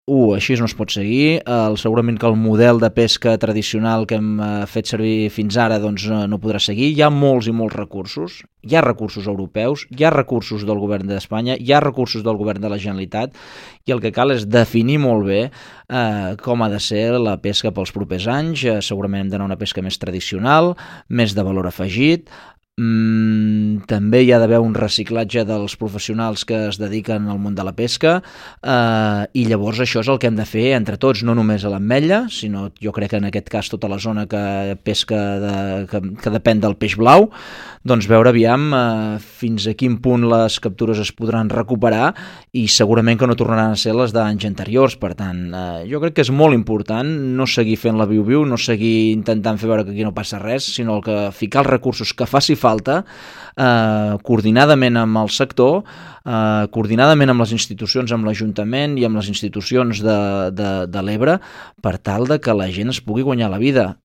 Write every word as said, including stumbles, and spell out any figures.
Uh, així no es pot seguir. El, segurament que el model de pesca tradicional que hem eh, fet servir fins ara doncs, no, no podrà seguir. Hi ha molts i molts recursos. Hi ha recursos europeus, hi ha recursos del govern d'Espanya, hi ha recursos del govern de la Generalitat i el que cal és definir molt bé eh, com ha de ser la pesca pels propers anys. Eh, segurament hem d'anar a una pesca més tradicional, més de valor afegit. Mm, també hi ha d'haver un reciclatge dels professionals que es dediquen al món de la pesca eh, i llavors això és el que hem de fer entre tots, no només a l'Ametlla, sinó jo crec que en aquest cas tota la zona que pesca de, que, que depèn del peix blau, doncs veure aviam eh, fins a quin punt les captures es podran recuperar i segurament que no tornaran a ser les d'anys anteriors. Per tant, eh, jo crec que és molt important no seguir fent la viu-viu, no seguir intentant fer veure que aquí no passa res, sinó el que ficar els recursos que faci falta, eh, coordinadament amb el sector, eh, coordinadament amb les institucions, amb l'Ajuntament i amb les institucions de, de, de l'Ebre, per tal de que la gent es pugui guanyar la vida.